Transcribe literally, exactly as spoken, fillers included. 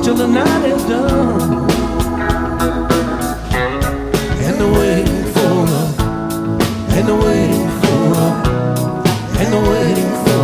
till the night is done. And the waiting for love, and the waiting for love, and the waiting for